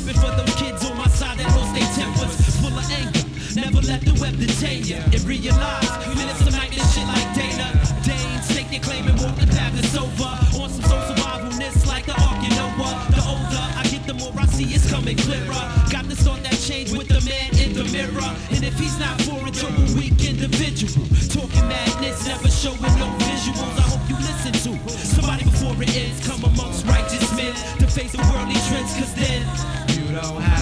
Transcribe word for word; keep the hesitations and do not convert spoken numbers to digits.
Tripping for those kids on my side that lost their tempers. Full of anger, never let the web detain ya. And realize, minutes to night, this shit like Dana. Dane, stake their claim and walk the path that's over. On some soul survivalness like the Ark and Noah. The older I get, the more I see it's coming clearer. Got to start that change with the man in the mirror. And if he's not for it, you're a weak individual. Talking madness, never showing no visuals. I hope you listen to somebody before it ends. Come amongst righteous men to face the worldly trends, cause then you don't have